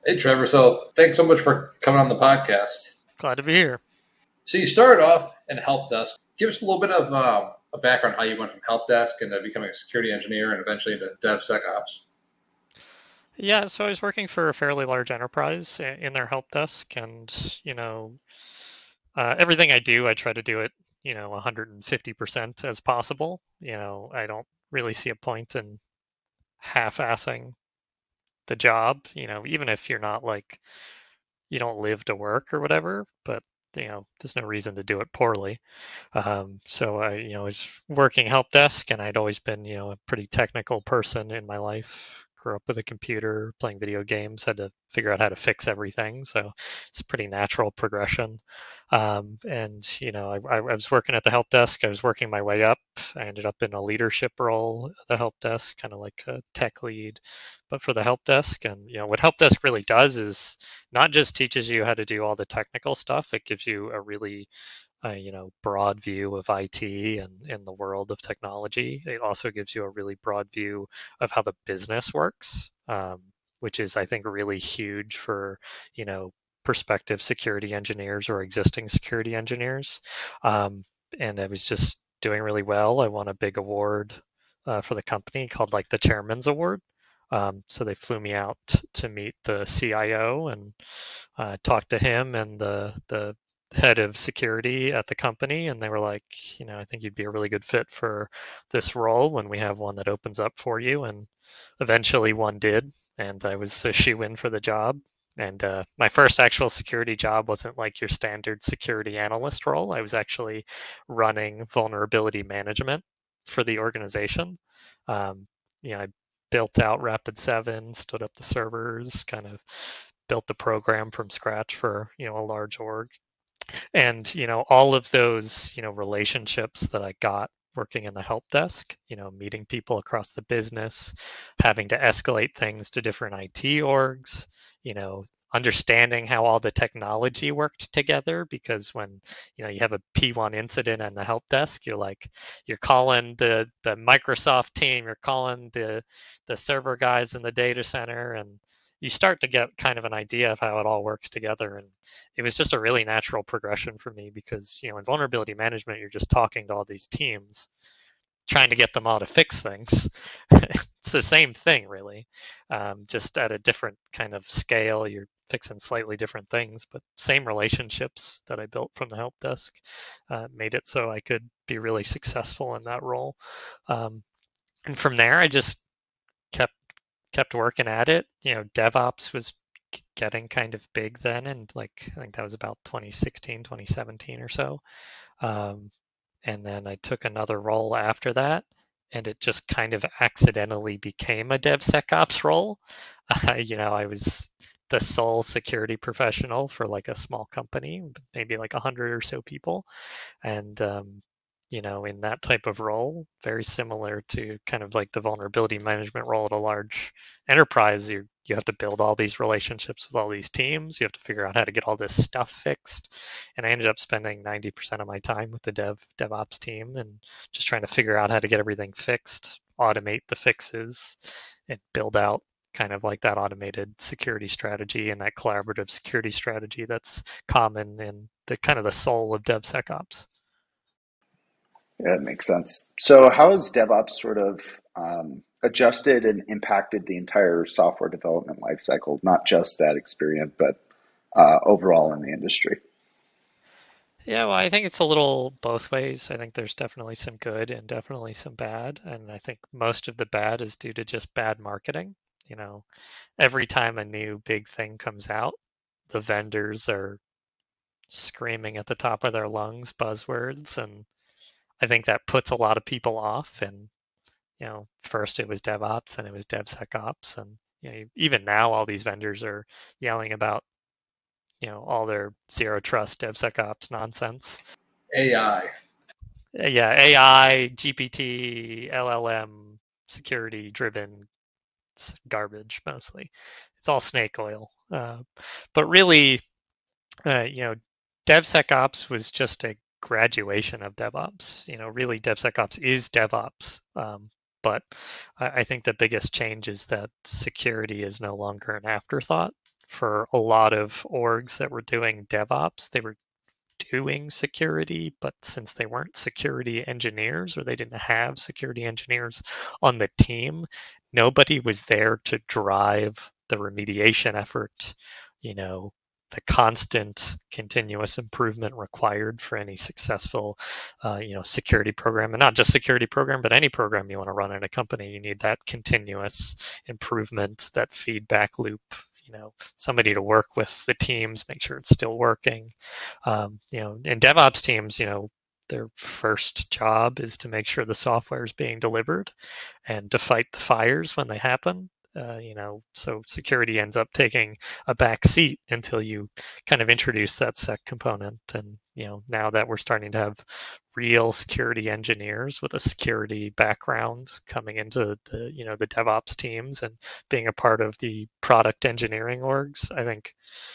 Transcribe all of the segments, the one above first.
Hey, Trevor. So thanks so much for coming on the podcast. Glad to be here. So you started off in help desk. Give us a little bit of a background how you went from help desk and becoming a security engineer and eventually into DevSecOps. Yeah, so I was working for a fairly large enterprise in their help desk, and everything I do, I try to do it, 150% as possible. I don't really see a point in half-assing the job. Even if you're not like you don't live to work or whatever, but there's no reason to do it poorly. So I was working help desk, and I'd always been, a pretty technical person in my life. Grew up with a computer, playing video games, had to figure out how to fix everything. So it's a pretty natural progression. And I was working at the help desk. I was working my way up. I ended up in a leadership role at the help desk, kind of like a tech lead, but for the help desk. And what help desk really does is not just teaches you how to do all the technical stuff. It gives you a really broad view of IT and in the world of technology. It also gives you a really broad view of how the business works, which is, I think, really huge for, prospective security engineers or existing security engineers. And I was just doing really well. I won a big award for the company called like the Chairman's Award. So they flew me out to meet the CIO and talk to him and the head of security at the company, and they were like, I think you'd be a really good fit for this role when we have one that opens up for you. And eventually one did, and I was a shoe-in for the job. And my first actual security job wasn't like your standard security analyst role. I was actually running vulnerability management for the organization. I built out Rapid7, stood up the servers, kind of built the program from scratch for a large org. And all of those relationships that I got working in the help desk, meeting people across the business, having to escalate things to different IT orgs, understanding how all the technology worked together, because when you have a P1 incident in the help desk, you're calling the Microsoft team, you're calling the server guys in the data center, and you start to get kind of an idea of how it all works together. And it was just a really natural progression for me because, in vulnerability management, you're just talking to all these teams, trying to get them all to fix things. It's the same thing, really, just at a different kind of scale. You're fixing slightly different things, but same relationships that I built from the help desk made it so I could be really successful in that role. And from there, I just kept working at it. DevOps was getting kind of big then, and like I think that was about 2016, 2017 or so. And then I took another role after that, and it just kind of accidentally became a DevSecOps role. I was the sole security professional for like a small company, maybe like 100 or so people, and in that type of role, very similar to kind of like the vulnerability management role at a large enterprise. You have to build all these relationships with all these teams. You have to figure out how to get all this stuff fixed. And I ended up spending 90% of my time with the DevOps team and just trying to figure out how to get everything fixed, automate the fixes, and build out kind of like that automated security strategy and that collaborative security strategy that's common in the kind of the soul of DevSecOps. Yeah, it makes sense. So, how has DevOps sort of adjusted and impacted the entire software development lifecycle, not just at Experian, but overall in the industry? Yeah, well, I think it's a little both ways. I think there's definitely some good and definitely some bad. And I think most of the bad is due to just bad marketing. You know, every time a new big thing comes out, the vendors are screaming at the top of their lungs buzzwords. And I think that puts a lot of people off. And, first it was DevOps and it was DevSecOps. And, even now all these vendors are yelling about, all their zero trust DevSecOps nonsense. AI. Yeah, AI, GPT, LLM, security driven garbage mostly. It's all snake oil. But really, you know, DevSecOps was just a graduation of DevOps. Really, DevSecOps is DevOps. But I think the biggest change is that security is no longer an afterthought. for a lot of orgs that were doing DevOps. They were doing security, but since they weren't security engineers or they didn't have security engineers on the team, nobody was there to drive the remediation effort, the constant continuous improvement required for any successful security program. And not just security program, but any program you want to run in a company, you need that continuous improvement, that feedback loop, somebody to work with the teams, make sure it's still working. In DevOps teams, their first job is to make sure the software is being delivered and to fight the fires when they happen. So security ends up taking a back seat until you kind of introduce that sec component. And, now that we're starting to have real security engineers with a security background coming into the DevOps teams and being a part of the product engineering orgs, I think,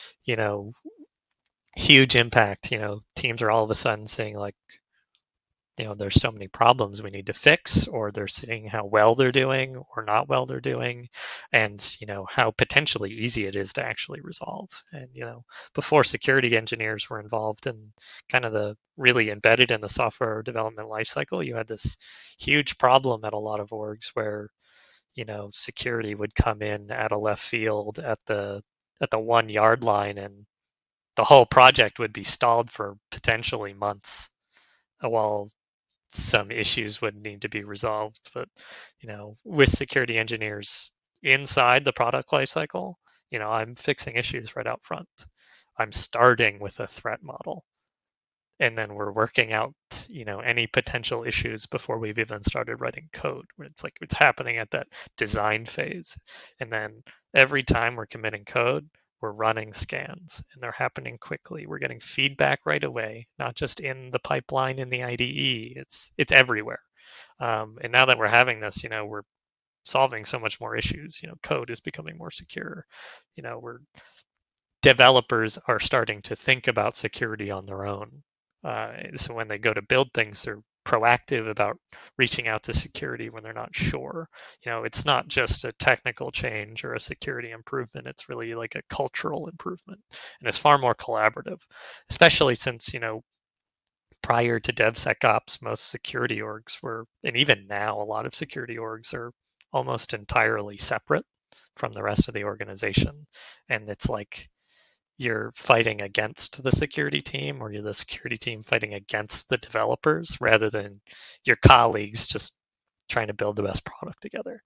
huge impact. Teams are all of a sudden saying like, there's so many problems we need to fix, or they're seeing how well they're doing or not well they're doing, and how potentially easy it is to actually resolve. And before security engineers were involved in kind of the really embedded in the software development lifecycle, you had this huge problem at a lot of orgs where security would come in at a left field at the 1 yard line, and the whole project would be stalled for potentially months while some issues would need to be resolved. But with security engineers inside the product lifecycle, I'm fixing issues right out front. I'm starting with a threat model, and then we're working out any potential issues before we've even started writing code. It's like it's happening at that design phase, and then every time we're committing code, we're running scans, and they're happening quickly. We're getting feedback right away, not just in the pipeline in the IDE. It's everywhere. And now that we're having this, we're solving so much more issues. Code is becoming more secure. Developers are starting to think about security on their own. So when they go to build things, they're proactive about reaching out to security when they're not sure. It's not just a technical change or a security improvement. It's really like a cultural improvement, and it's far more collaborative, especially since prior to DevSecOps, most security orgs were, and even now, a lot of security orgs are almost entirely separate from the rest of the organization, and it's like you're fighting against the security team, or you're the security team fighting against the developers, rather than your colleagues just trying to build the best product together.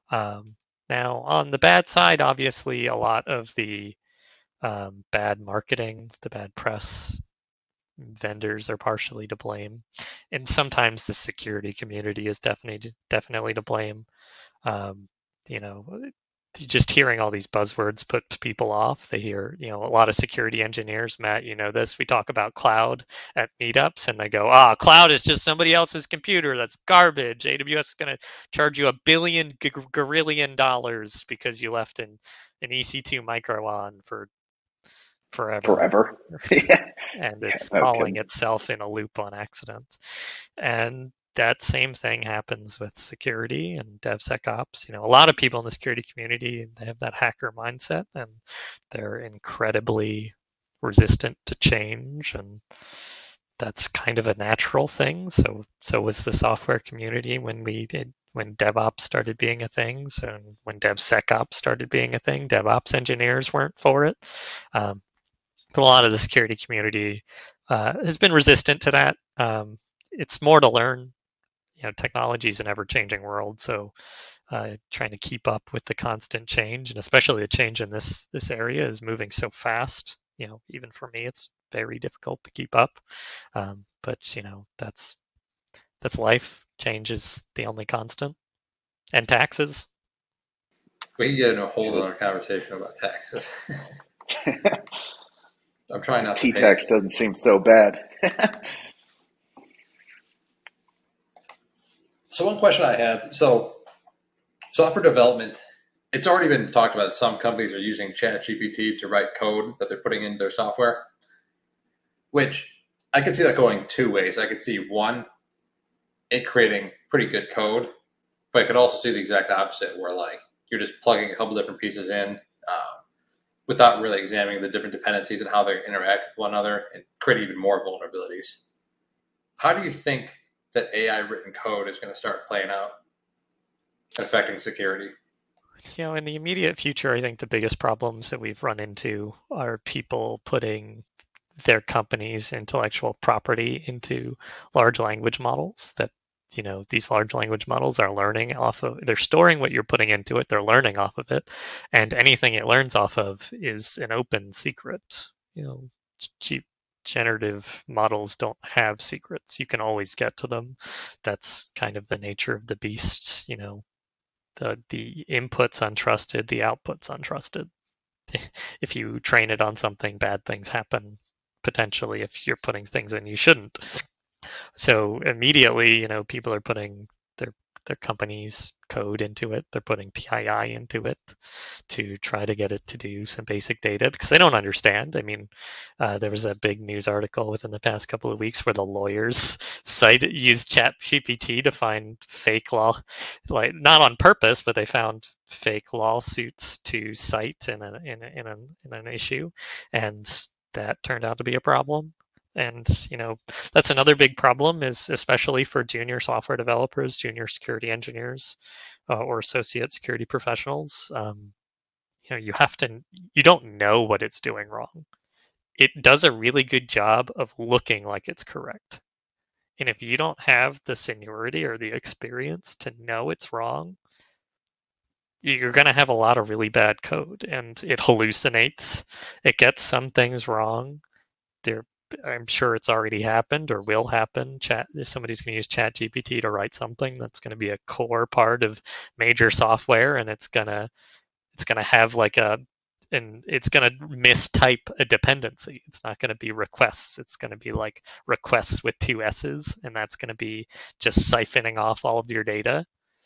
Now, on the bad side, obviously, a lot of the bad marketing, the bad press, vendors are partially to blame, and sometimes the security community is definitely to blame. You know, just hearing all these buzzwords put people off. They hear, a lot of security engineers, Matt, this, we talk about cloud at meetups, and they go, cloud is just somebody else's computer. That's garbage. AWS is going to charge you $1 billion gorillion because you left an EC2 micro on for forever. And it's calling itself in a loop on accident. And that same thing happens with security and DevSecOps. A lot of people in the security community, they have that hacker mindset, and they're incredibly resistant to change, and that's kind of a natural thing. So was the software community when DevOps started being a thing. So when DevSecOps started being a thing, DevOps engineers weren't for it. But a lot of the security community has been resistant to that. It's more to learn. Technology is an ever-changing world, so trying to keep up with the constant change, and especially the change in this area is moving so fast. Even for me, it's very difficult to keep up. But that's life. Change is the only constant, and taxes. We can get in a whole other conversation about taxes. I'm trying not to. T-tax doesn't seem so bad. So one question I have, software development, it's already been talked about. Some companies are using ChatGPT to write code that they're putting into their software, which I could see that going two ways. I could see one, it creating pretty good code, but I could also see the exact opposite where like you're just plugging a couple different pieces in. without really examining the different dependencies and how they interact with one another and create even more vulnerabilities. How do you think that AI written code is going to start playing out and affecting security? In the immediate future, I think the biggest problems that we've run into are people putting their company's intellectual property into large language models that these large language models are learning off of. They're storing what you're putting into it, they're learning off of it, and anything it learns off of is an open secret. Cheap generative models don't have secrets. You can always get to them. That's kind of the nature of the beast. The input's untrusted, the output's untrusted. If you train it on something, bad things happen potentially if you're putting things in you shouldn't. So immediately, people are putting their company's code into it. They're putting PII into it to try to get it to do some basic data because they don't understand. I mean, there was a big news article within the past couple of weeks where the lawyers used ChatGPT to find fake law, like not on purpose, but they found fake lawsuits to cite in an issue, and that turned out to be a problem. And that's another big problem, is especially for junior software developers, junior security engineers, or associate security professionals. You don't know what it's doing wrong. It does a really good job of looking like it's correct. And if you don't have the seniority or the experience to know it's wrong, you're going to have a lot of really bad code, and it hallucinates. It gets some things wrong. I'm sure it's already happened or will happen. Somebody's going to use ChatGPT to write something that's going to be a core part of major software, and it's going to have it's going to mistype a dependency. It's not going to be requests. It's going to be like requests with 2 S's, and that's going to be just siphoning off all of your data.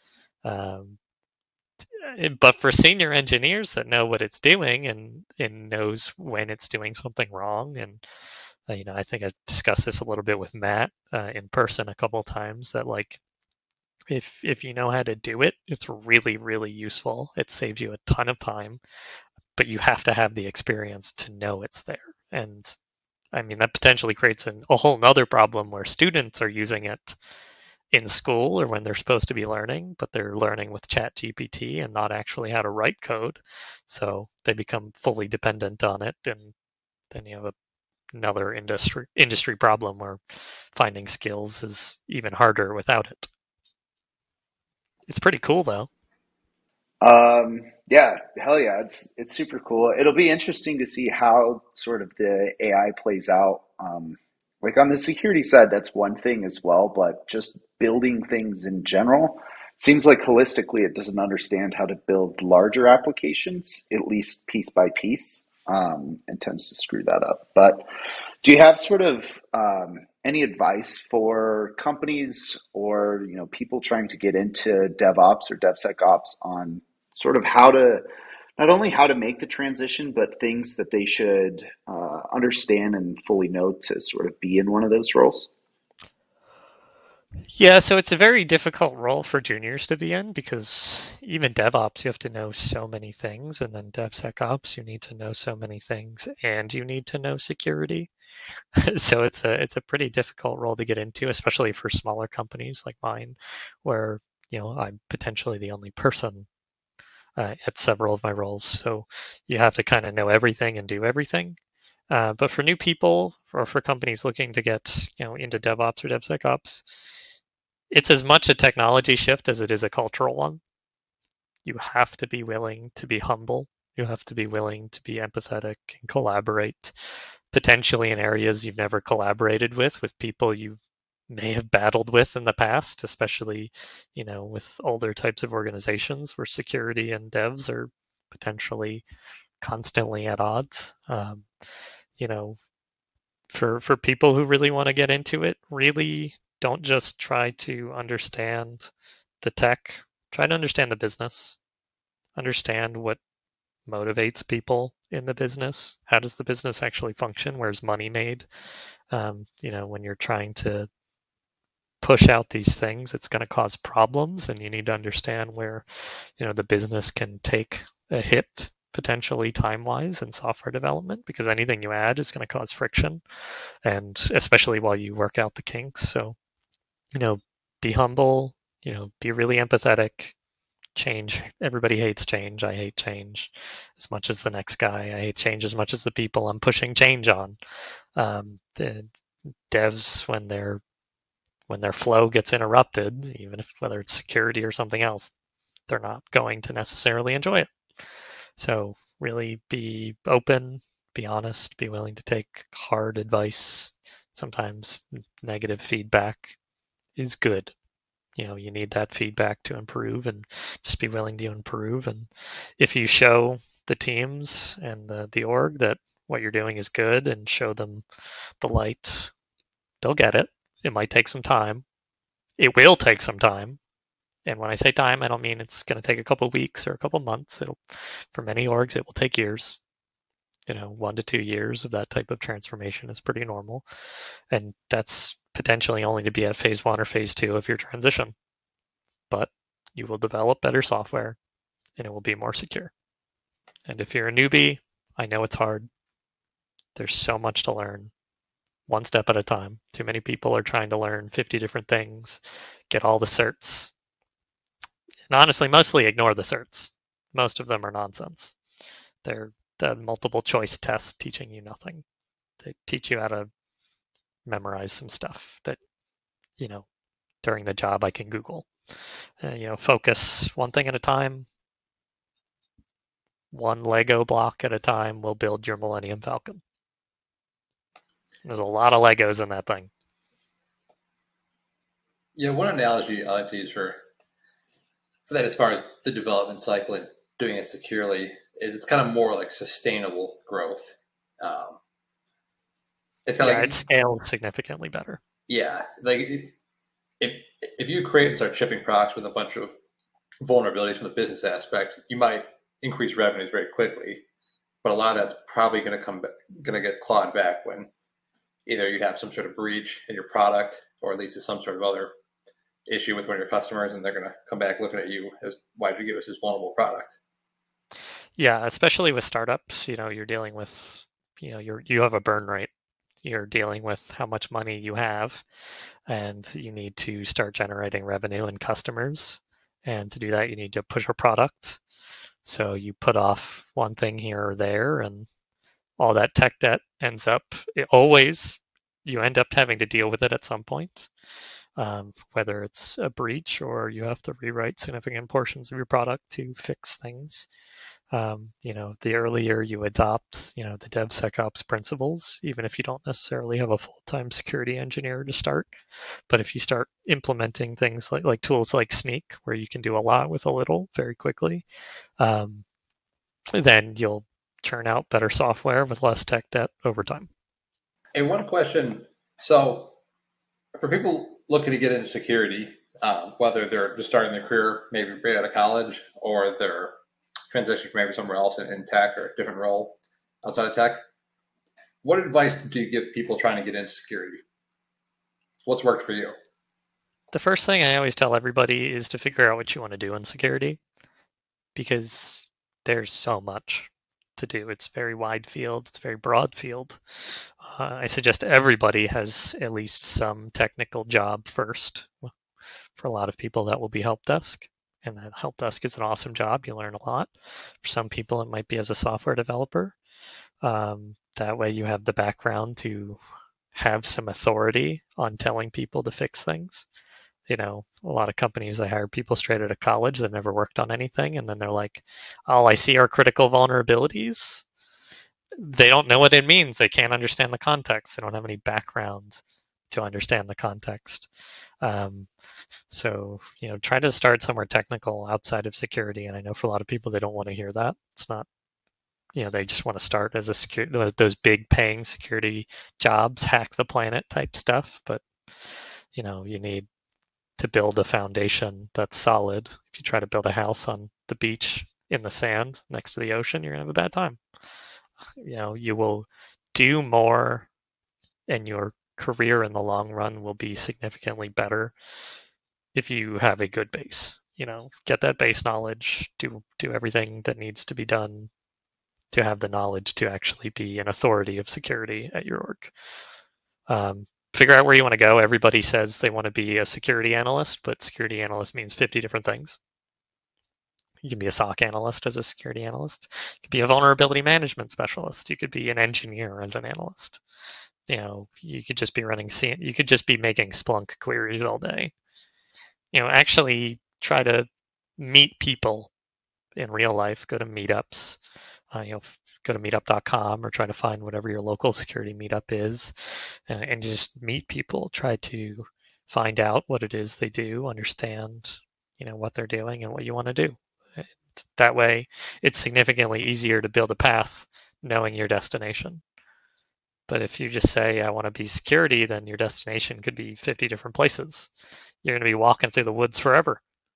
But for senior engineers that know what it's doing and knows when it's doing something wrong, and I think I discussed this a little bit with Matt in person a couple of times, that if you know how to do it, it's really, really useful. It saves you a ton of time, but you have to have the experience to know it's there. And I mean, that potentially creates a whole nother problem where students are using it in school or when they're supposed to be learning, but they're learning with ChatGPT and not actually how to write code. So they become fully dependent on it, and then you have another industry problem where finding skills is even harder without it. It's pretty cool though. Yeah, hell yeah, it's super cool. It'll be interesting to see how sort of the AI plays out. Like on the security side, that's one thing as well, but just building things in general seems like holistically it doesn't understand how to build larger applications, at least piece by piece, and tends to screw that up. But do you have sort of any advice for companies or people trying to get into DevOps or DevSecOps on sort of how to not only how to make the transition, but things that they should understand and fully know to sort of be in one of those roles? Yeah, so it's a very difficult role for juniors to be in because even DevOps, you have to know so many things, and then DevSecOps, you need to know so many things, and you need to know security. So it's a pretty difficult role to get into, especially for smaller companies like mine, where I'm potentially the only person at several of my roles. So you have to kind of know everything and do everything. But for new people or for companies looking to get into DevOps or DevSecOps, it's as much a technology shift as it is a cultural one. You have to be willing to be humble. You have to be willing to be empathetic and collaborate, potentially in areas you've never collaborated with people you may have battled with in the past, especially, with older types of organizations where security and devs are potentially constantly at odds. You know, for people who really want to get into it, really don't just try to understand the tech. Try to understand the business. Understand what motivates people in the business. How does the business actually function? Where's money made? When you're trying to push out these things, it's going to cause problems, and you need to understand where, the business can take a hit potentially time-wise in software development, because anything you add is going to cause friction, and especially while you work out the kinks. So, be humble, be really empathetic. Change. Everybody hates change. I hate change as much as the next guy. I hate change as much as the people I'm pushing change on. The devs, when their flow gets interrupted, even if whether it's security or something else, they're not going to necessarily enjoy it. So really be open, be honest, be willing to take hard advice. Sometimes negative feedback is good. You need that feedback to improve, and just be willing to improve. And if you show the teams and the org that what you're doing is good and show them the light, they'll get it. It might take some time. It will take some time. And when I say time, I don't mean it's going to take a couple of weeks or a couple of months. For many orgs, it will take years. 1 to 2 years of that type of transformation is pretty normal. And that's potentially only to be at phase 1 or phase 2 of your transition. But you will develop better software and it will be more secure. And if you're a newbie, I know it's hard. There's so much to learn, one step at a time. Too many people are trying to learn 50 different things, get all the certs. And honestly, mostly ignore the certs. Most of them are nonsense. They're the multiple choice tests teaching you nothing. They teach you how to memorize some stuff that, during the job I can Google. Focus one thing at a time. One Lego block at a time will build your Millennium Falcon. There's a lot of Legos in that thing. Yeah, one analogy I like to use for that, as far as the development cycle and doing it securely, is it's kind of more like sustainable growth. It's kind of like it scales significantly better. Yeah, like if you create and start shipping products with a bunch of vulnerabilities from the business aspect, you might increase revenues very quickly, but a lot of that's probably going to get clawed back when either you have some sort of breach in your product, or at least to some sort of other issue with one of your customers, and they're going to come back looking at you as, why did you give us this vulnerable product? Yeah, especially with startups, you're dealing with, you have a burn rate. You're dealing with how much money you have, and you need to start generating revenue and customers. And to do that, you need to push a product. So you put off one thing here or there, and all that tech debt ends up, you end up having to deal with it at some point, whether it's a breach or you have to rewrite significant portions of your product to fix things. The earlier you adopt, the DevSecOps principles, even if you don't necessarily have a full-time security engineer to start, but if you start implementing things like tools like Snyk, where you can do a lot with a little very quickly, then you'll churn out better software with less tech debt over time. Hey, one question. So for people looking to get into security, whether they're just starting their career, maybe right out of college, or they're transitioning from maybe somewhere else in tech or a different role outside of tech, what advice do you give people trying to get into security? What's worked for you? The first thing I always tell everybody is to figure out what you want to do in security, because there's so much to do. It's very wide field. It's very broad field. I suggest everybody has at least some technical job first. For a lot of people, that will be help desk. And that help desk is an awesome job. You learn a lot. For some people, it might be as a software developer. That way you have the background to have some authority on telling people to fix things. A lot of companies, they hire people straight out of college that never worked on anything. And then they're like, all I see are critical vulnerabilities. They don't know what it means. They can't understand the context. They don't have any background to understand the context. So, try to start somewhere technical outside of security. And I know for a lot of people, they don't want to hear that. It's not, they just want to start as those big paying security jobs, hack the planet type stuff. But, you need to build a foundation that's solid. If you try to build a house on the beach in the sand next to the ocean, you're going to have a bad time. You will do more, and your career in the long run will be significantly better if you have a good base. Get that base knowledge, do everything that needs to be done to have the knowledge to actually be an authority of security at your org. Figure out where you want to go. Everybody says they want to be a security analyst, but security analyst means 50 different things. You can be a SOC analyst as a security analyst. You could be a vulnerability management specialist. You could be an engineer as an analyst. You could just be you could just be making Splunk queries all day. Actually try to meet people in real life. Go to meetups. Go to meetup.com or try to find whatever your local security meetup is, and just meet people. Try to find out what it is they do, understand, what they're doing and what you want to do. That way, it's significantly easier to build a path knowing your destination. But if you just say, I want to be security, then your destination could be 50 different places. You're going to be walking through the woods forever.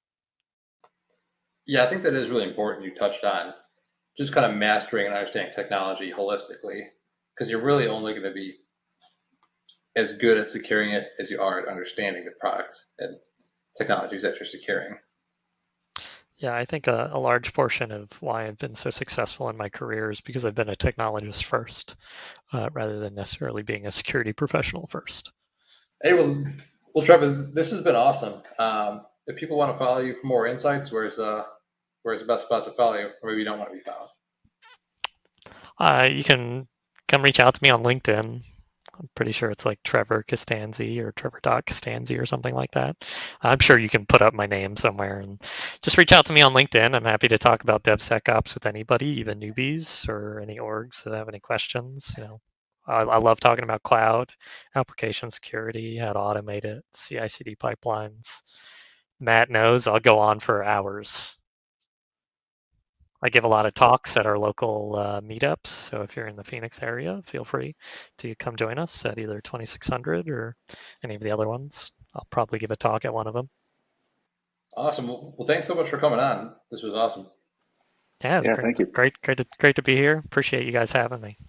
Yeah, I think that is really important. You touched on just kind of mastering and understanding technology holistically, because you're really only going to be as good at securing it as you are at understanding the products and technologies that you're securing. Yeah, I think a large portion of why I've been so successful in my career is because I've been a technologist first, rather than necessarily being a security professional first. Hey, well, Trevor, this has been awesome. If people want to follow you for more insights, where's the best spot to follow you, or maybe you don't want to be found? You can come reach out to me on LinkedIn. I'm pretty sure it's like Trevor Costanzi or Trevor.Costanzi or something like that. I'm sure you can put up my name somewhere and just reach out to me on LinkedIn. I'm happy to talk about DevSecOps with anybody, even newbies or any orgs that have any questions. I love talking about cloud, application security, how to automate it, CI/CD pipelines. Matt knows I'll go on for hours. I give a lot of talks at our local meetups. So if you're in the Phoenix area, feel free to come join us at either 2600 or any of the other ones. I'll probably give a talk at one of them. Awesome. Well, thanks so much for coming on. This was awesome. Yeah, it's great. Thank you. Great to be here. Appreciate you guys having me.